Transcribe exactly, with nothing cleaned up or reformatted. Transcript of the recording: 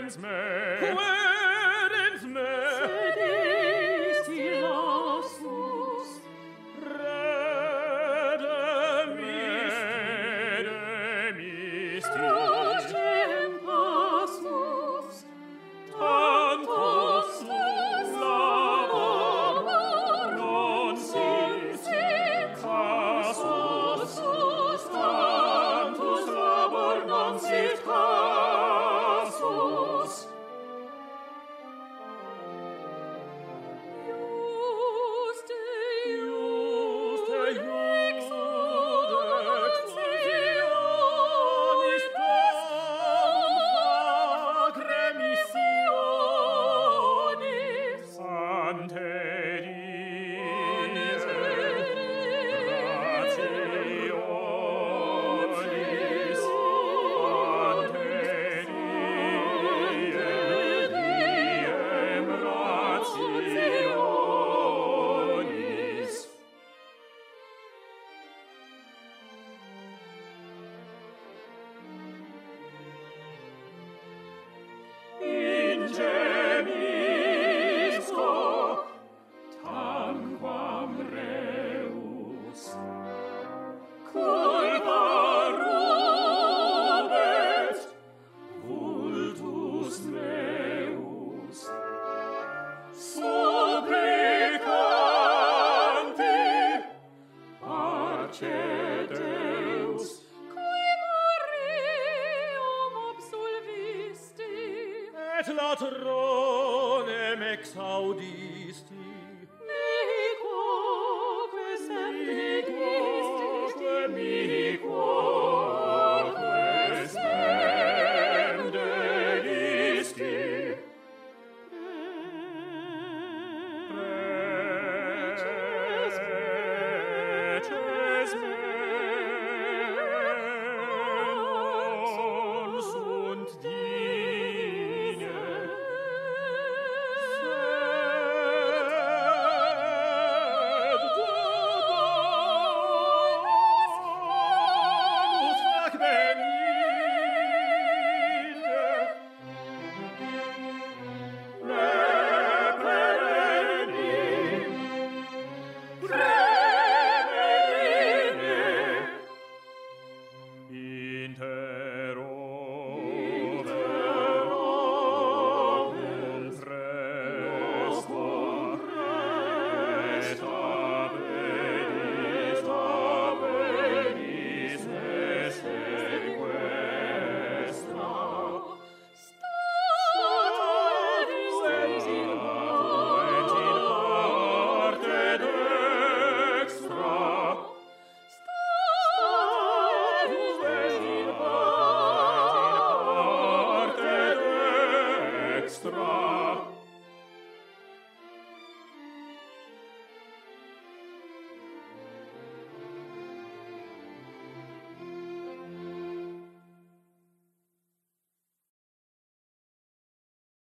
querens me? Querens me? Sed isti lassus Redem isti. Trocem passus Tantus labor non sit casus. Tantus labor non sit casus. Iuste, Iuste, exudationis Fac remissionis ante Ante rationis, ante diem rationis. Ingemisco tanquam reus, culpa rubet vultus meus, supplicanti parce Deus, qui Mariam absolvisti et latronem exaudisti, mihi quoque sendisti mihi quoque spendedisti, preces meos sunt dine, sed Dominus fac venire, reperenim, prevenire interoperabum presto, presta venis, venis esse sequestra. Status et in parte dextra, status et in parte dextra,